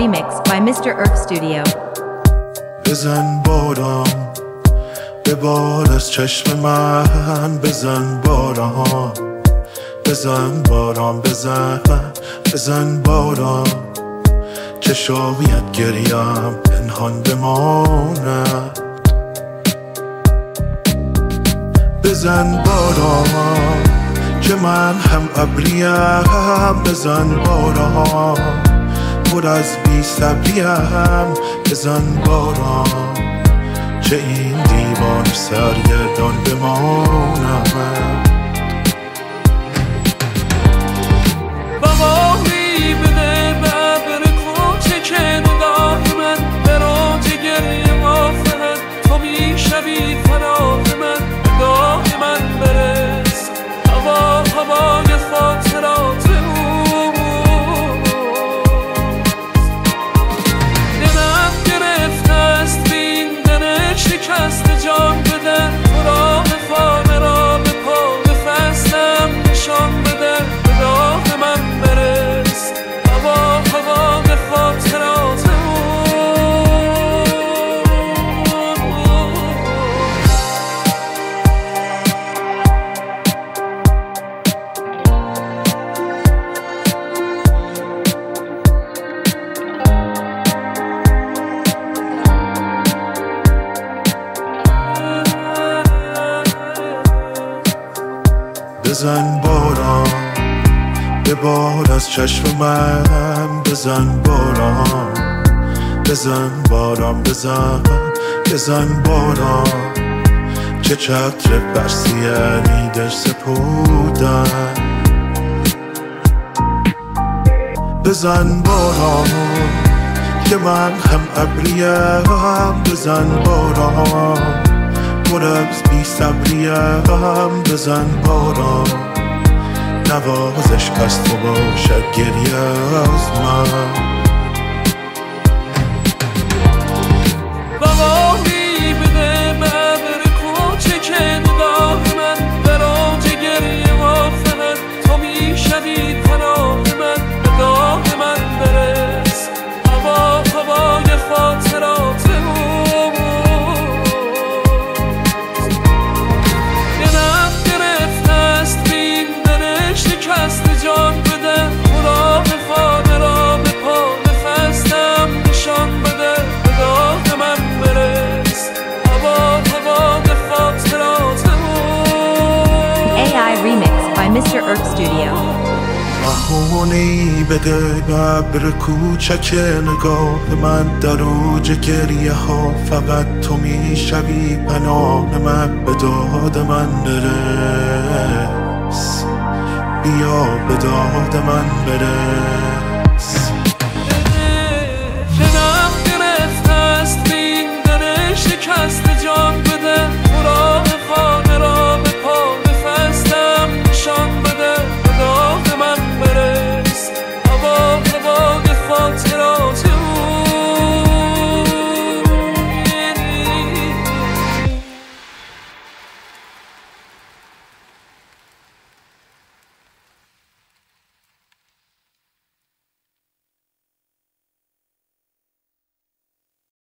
remix by Mr. Earth Studio. بزن باران به بار از چشم من، بزن باران، بزن باران، بزن باران که شاید گریم پنهان بماند. بزن باران که من هم ابریم، بزن باران پر از بی صبریم، بزن باران چه این دیوان سرگردان بمانم. بهاری بده به ابر کوچه که نگاه من به راج گریه مافهد، تو میشوی فراغ من، نگاه من برس هوای خاطرات اوست. دلم گرفته است بین دل شکست جان بده، تو راه خانه را به پا به فصلم نشان بده، نگاه من برس هوای خاطرات بزن باران به بار از چشم من، بزن باران، بزن باران، بزن باران چه چتر برسیانی در سپودن. بزن باران که من هم ابریم، بزن باران پر از بی صبریم، بزن باران نوازش از تو باشد گریه از من. بهاری بده به ابر کوچه که نگاه من به راج گریه مافهد، تو میشوی پناه من، نگاه من برس هوای خاطرات جان بده، تو راه خانه را به پا به فصلم نشان بده، نگاه من برس هوای خاطرات AI remix by Mr. Earth Studio. بهونی بده به ابر کوچک نگاه من، در اوج گریه ها فقط تو میشوی پناه من، به داد من برس بیا به داد من برس.